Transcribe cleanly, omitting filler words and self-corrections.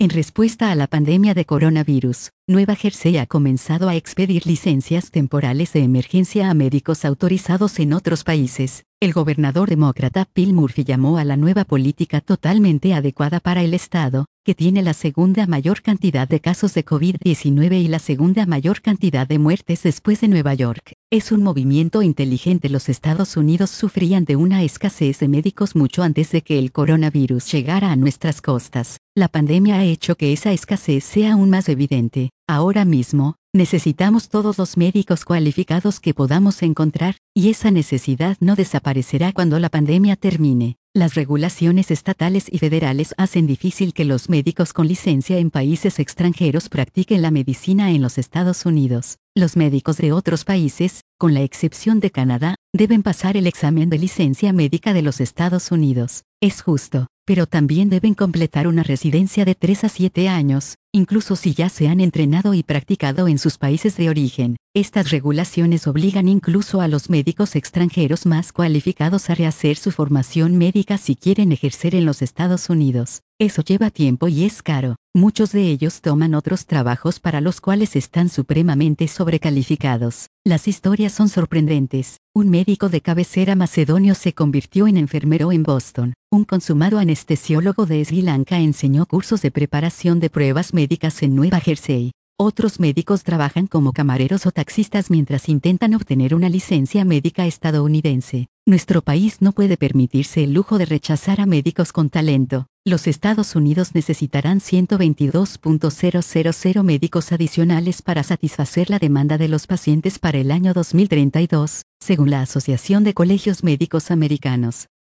En respuesta a la pandemia de coronavirus, Nueva Jersey ha comenzado a expedir licencias temporales de emergencia a médicos autorizados en otros países. El gobernador demócrata Phil Murphy llamó a la nueva política totalmente adecuada para el estado, que tiene la segunda mayor cantidad de casos de COVID-19 y la segunda mayor cantidad de muertes después de Nueva York. Es un movimiento inteligente. Los Estados Unidos sufrían de una escasez de médicos mucho antes de que el coronavirus llegara a nuestras costas. La pandemia ha hecho que esa escasez sea aún más evidente. Ahora mismo, necesitamos todos los médicos cualificados que podamos encontrar, y esa necesidad no desaparecerá cuando la pandemia termine. Las regulaciones estatales y federales hacen difícil que los médicos con licencia en países extranjeros practiquen la medicina en los Estados Unidos. Los médicos de otros países, con la excepción de Canadá, deben pasar el examen de licencia médica de los Estados Unidos. Es justo, pero también deben completar una residencia de 3 a 7 años, incluso si ya se han entrenado y practicado en sus países de origen. Estas regulaciones obligan incluso a los médicos extranjeros más cualificados a rehacer su formación médica si quieren ejercer en los Estados Unidos. Eso lleva tiempo y es caro. Muchos de ellos toman otros trabajos para los cuales están supremamente sobrecalificados. Las historias son sorprendentes. Un médico de cabecera macedonio se convirtió en enfermero en Boston. Un consumado anestesiólogo de Sri Lanka enseñó cursos de preparación de pruebas médicas en Nueva Jersey. Otros médicos trabajan como camareros o taxistas mientras intentan obtener una licencia médica estadounidense. Nuestro país no puede permitirse el lujo de rechazar a médicos con talento. Los Estados Unidos necesitarán 122.000 médicos adicionales para satisfacer la demanda de los pacientes para el año 2032, según la Asociación de Colegios Médicos Americanos.